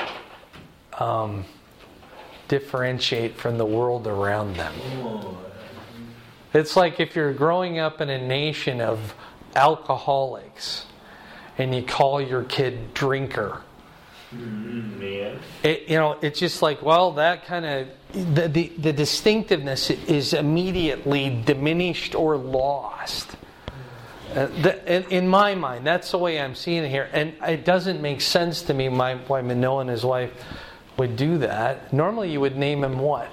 [SPEAKER 1] um, differentiate from the world around them. It's like if you're growing up in a nation of alcoholics and you call your kid drinker.
[SPEAKER 2] Man.
[SPEAKER 1] It, you know, it's just like, well, that kind of the, the the distinctiveness is immediately diminished or lost. Uh, the, in, in my mind, that's the way I'm seeing it here, and it doesn't make sense to me my, why Manoah and his wife would do that. Normally, you would name him what?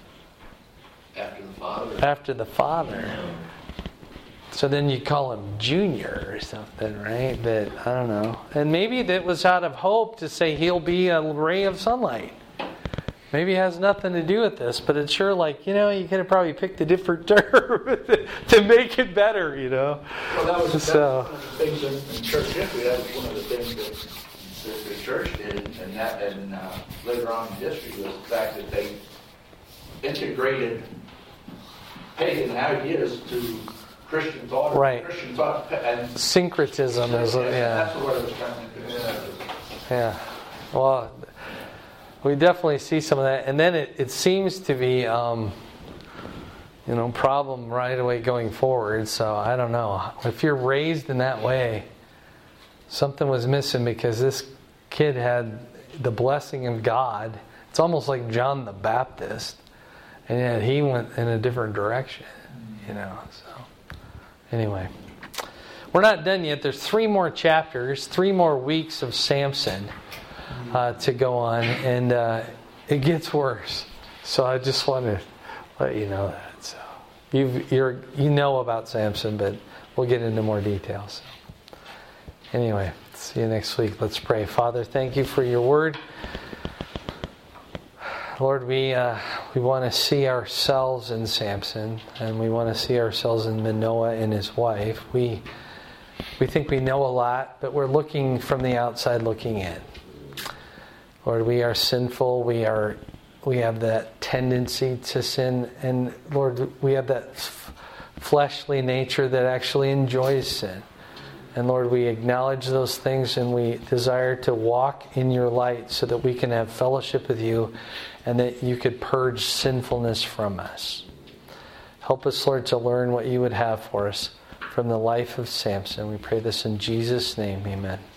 [SPEAKER 4] after the father.
[SPEAKER 1] After the father. So then you call him Junior or something, right? But I don't know. And maybe that was out of hope to say he'll be a ray of sunlight. Maybe it has nothing to do with this, but it's sure like, you know, you could have probably picked a different term to make it better, you know.
[SPEAKER 4] Well, that was,
[SPEAKER 1] So,
[SPEAKER 4] that was one of the things in, in church history. That was one of the things that, that the church did, and that, and uh, later on in history was the fact that they integrated pagan ideas to Christian thought.
[SPEAKER 1] Right.
[SPEAKER 4] Christian thought, and
[SPEAKER 1] syncretism is, yeah.
[SPEAKER 4] That's what I was trying to do.
[SPEAKER 1] Yeah. Well, we definitely see some of that. And then it, it seems to be, um, you know, problem right away going forward. So I don't know. If you're raised in that way, something was missing because this kid had the blessing of God. It's almost like John the Baptist. And yet he went in a different direction, you know. So anyway. We're not done yet. There's three more chapters, three more weeks of Samson. Uh, to go on, and uh, it gets worse. So I just want to let you know that. So you you're you know about Samson, but we'll get into more details. So anyway, see you next week. Let's pray. Father, thank you for your word. Lord, we uh, we want to see ourselves in Samson, and we want to see ourselves in Manoah and his wife. We we think we know a lot, but we're looking from the outside looking in. Lord, we are sinful. We are, we have that tendency to sin, and Lord, we have that f- fleshly nature that actually enjoys sin. And Lord, we acknowledge those things, and we desire to walk in your light so that we can have fellowship with you, and that you could purge sinfulness from us. Help us, Lord, to learn what you would have for us from the life of Samson. We pray this in Jesus' name. Amen.